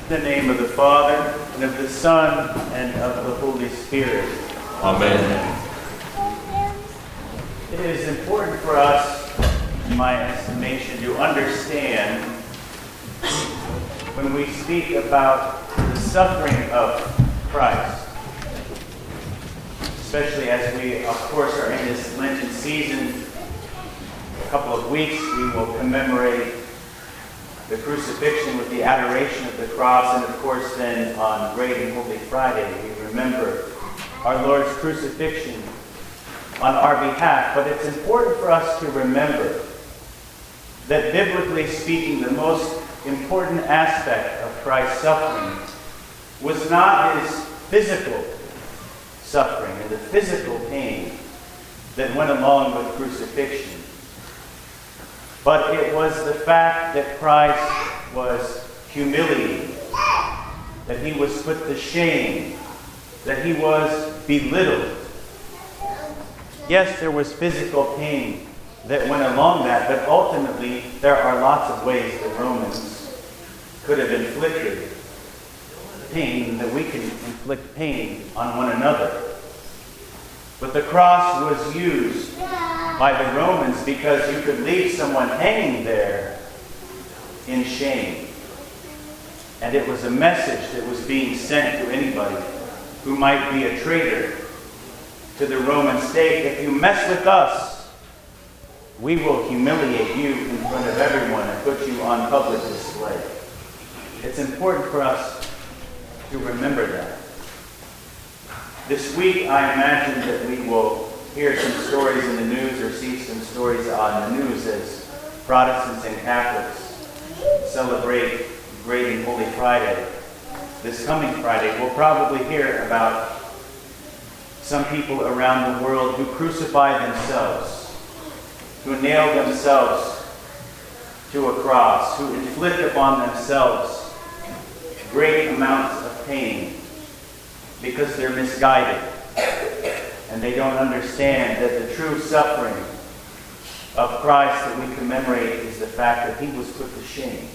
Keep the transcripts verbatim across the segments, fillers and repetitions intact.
In the name of the Father, and of the Son, and of the Holy Spirit. Amen. It is important for us, in my estimation, to understand when we speak about the suffering of Christ, especially as we, of course, are in this Lenten season. In a couple of weeks, we will commemorate the crucifixion with the adoration of the cross, and of course then on Great and Holy Friday we remember our Lord's crucifixion on our behalf. But it's important for us to remember that biblically speaking, the most important aspect of Christ's suffering was not his physical suffering and the physical pain that went along with crucifixion, but it was the fact that Christ was humiliated, that he was put to shame, that he was belittled. Yes, there was physical pain that went along that, but ultimately there are lots of ways the Romans could have inflicted pain, that we can inflict pain on one another. But the cross was used by the Romans because you could leave someone hanging there in shame. And it was a message that was being sent to anybody who might be a traitor to the Roman state. If you mess with us, we will humiliate you in front of everyone and put you on public display. It's important for us to remember that. This week, I imagine that we will hear some stories in the news or see some stories on the news as Protestants and Catholics celebrate Great and Holy Friday. This coming Friday, we'll probably hear about some people around the world who crucify themselves, who nail themselves to a cross, who inflict upon themselves great amounts of pain because they're misguided and they don't understand that the true suffering of Christ that we commemorate is the fact that he was put to shame.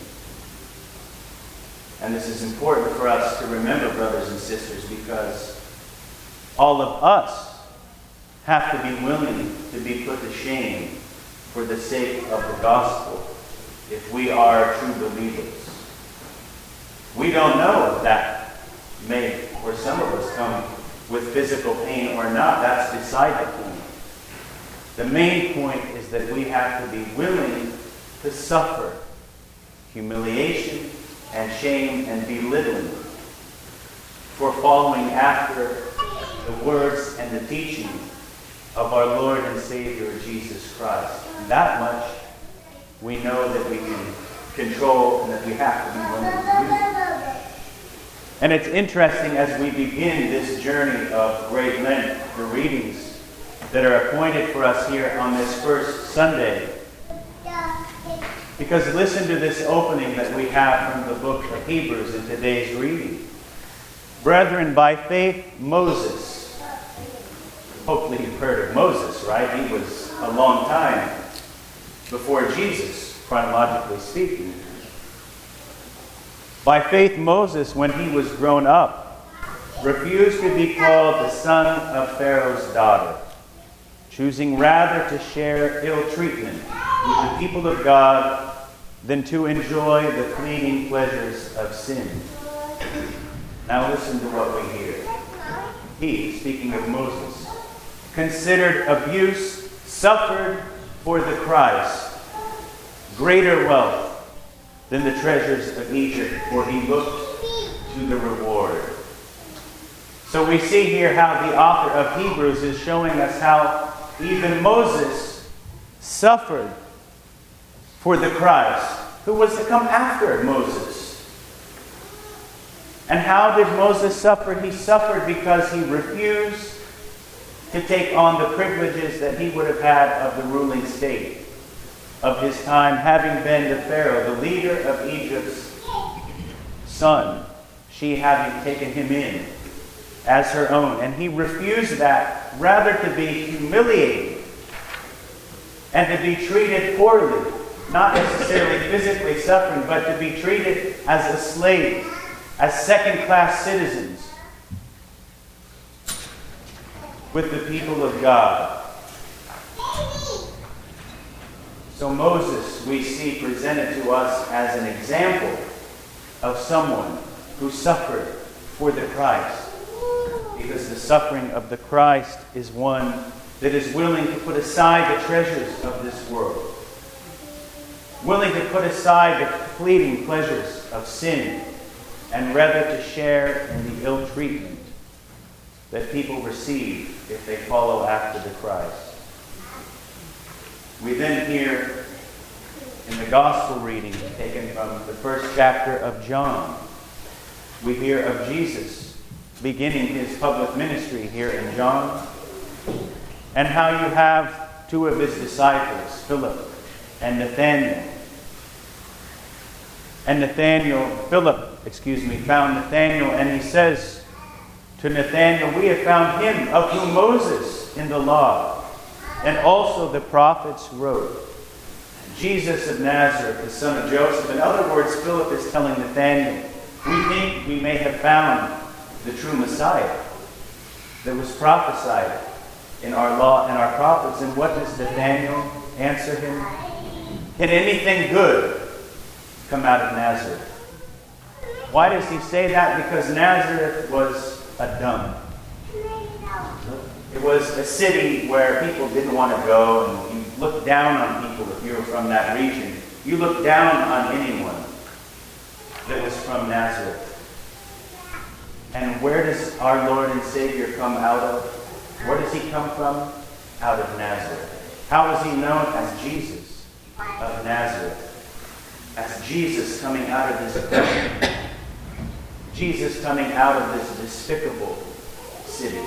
And this is important for us to remember, brothers and sisters, because all of us have to be willing to be put to shame for the sake of the gospel if we are true believers. We don't know if that may, or some of us, come with physical pain or not. That's beside the point. The main point is that we have to be willing to suffer humiliation and shame and belittling for following after the words and the teaching of our Lord and Savior Jesus Christ. And that much we know that we can control and that we have to be willing to do. And it's interesting as we begin this journey of Great Lent, the readings that are appointed for us here on this first Sunday. Because listen to this opening that we have from the book of Hebrews in today's reading. Brethren, by faith Moses, hopefully you've heard of Moses, right? He was a long time before Jesus, chronologically speaking. By faith Moses, when he was grown up, refused to be called the son of Pharaoh's daughter, choosing rather to share ill treatment with the people of God than to enjoy the fleeting pleasures of sin. Now listen to what we hear. He, speaking of Moses, considered abuse suffered for the Christ greater wealth than the treasures of Egypt, for he looked to the reward. So we see here how the author of Hebrews is showing us how even Moses suffered for the Christ, who was to come after Moses. And how did Moses suffer? He suffered because he refused to take on the privileges that he would have had of the ruling state of his time, having been the Pharaoh, the leader of Egypt's son, she having taken him in as her own. And he refused that, rather to be humiliated and to be treated poorly, not necessarily physically suffering, but to be treated as a slave as second-class citizens with the people of God. So Moses, we see presented to us as an example of someone who suffered for the Christ. Because the suffering of the Christ is one that is willing to put aside the treasures of this world, willing to put aside the fleeting pleasures of sin, and rather to share in the ill treatment that people receive if they follow after the Christ. We then hear in the gospel reading taken from the first chapter of John, we hear of Jesus beginning his public ministry here in John, and how you have two of his disciples, Philip and Nathanael. And Nathanael, Philip, excuse me, found Nathanael, and he says to Nathanael, "We have found him of whom Moses in the law and also the prophets wrote, Jesus of Nazareth, the son of Joseph." In other words, Philip is telling Nathanael, we think we may have found the true Messiah that was prophesied in our law and our prophets. And what does Nathanael answer him? Can anything good come out of Nazareth? Why does he say that? Because Nazareth was a dump. It was a city where people didn't want to go, and you looked down on people if you were from that region. You looked down on anyone that was from Nazareth. And where does our Lord and Savior come out of? Where does he come from? Out of Nazareth. How is he known? As Jesus of Nazareth. As Jesus coming out of this oppression. Jesus coming out of this despicable city.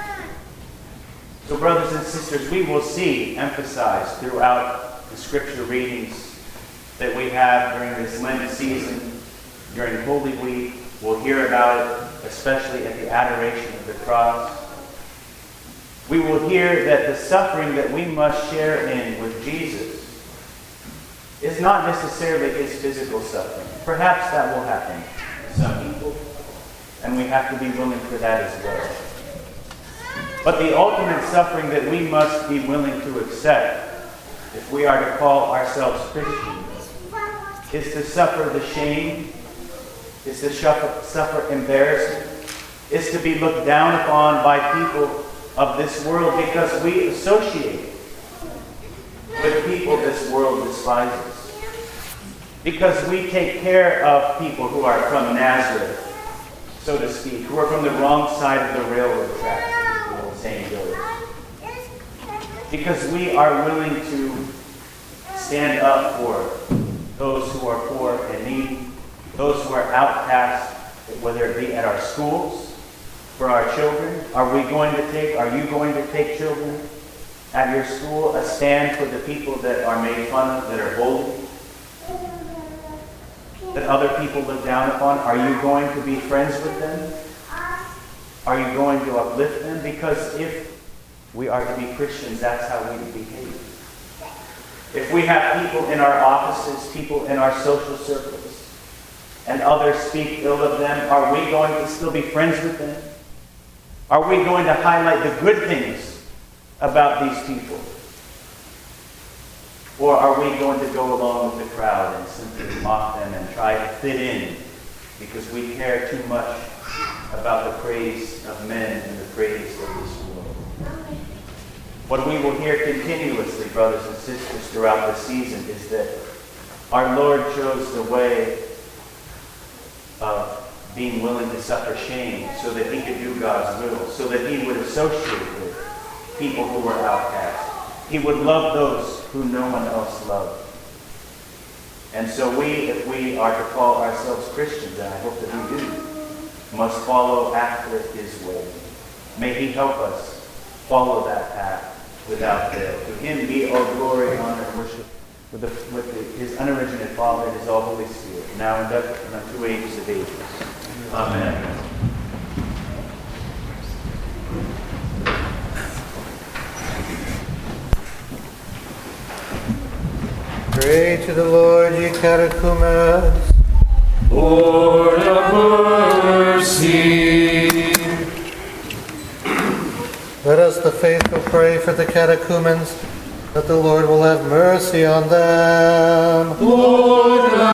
So brothers and sisters, we will see emphasized throughout the scripture readings that we have during this Lent season, during Holy Week. We'll hear about it, especially at the adoration of the cross. We will hear that the suffering that we must share in with Jesus is not necessarily his physical suffering. Perhaps that will happen to some people, and we have to be willing for that as well. But the ultimate suffering that we must be willing to accept, if we are to call ourselves Christians, is to suffer the shame, is to suffer, suffer embarrassment, is to be looked down upon by people of this world because we associate with people this world despises. Because we take care of people who are from Nazareth, so to speak, who are from the wrong side of the railroad tracks, as the old saying goes. Because we are willing to stand up for those who are poor and needy, those who are outcast, whether it be at our schools, for our children. Are we going to take, are you going to take, children, at your school, a stand for the people that are made fun of, that are bullied, that other people look down upon? Are you going to be friends with them? Are you going to uplift them? Because if we are to be Christians, that's how we behave. If we have people in our offices, people in our social circles, and others speak ill of them, are we going to still be friends with them? Are we going to highlight the good things about these people? Or are we going to go along with the crowd and simply mock them and try to fit in because we care too much about the praise of men and the praise of this world? What we will hear continuously, brothers and sisters, throughout the season is that our Lord chose the way of being willing to suffer shame so that he could do God's will, so that he would associate with people who were outcast. He would love those who no one else loved. And so we, if we are to call ourselves Christians, and I hope that we do, must follow after his way. May he help us follow that path without fail. To him be all glory, honor, and worship with, the, with the, his unoriginate Father and his all Holy Spirit, now and ever, and unto ages of ages. Amen. Pray to the Lord, ye catechumens. Lord of mercy. Let us, the faithful, pray for the catechumens, that the Lord will have mercy on them. Lord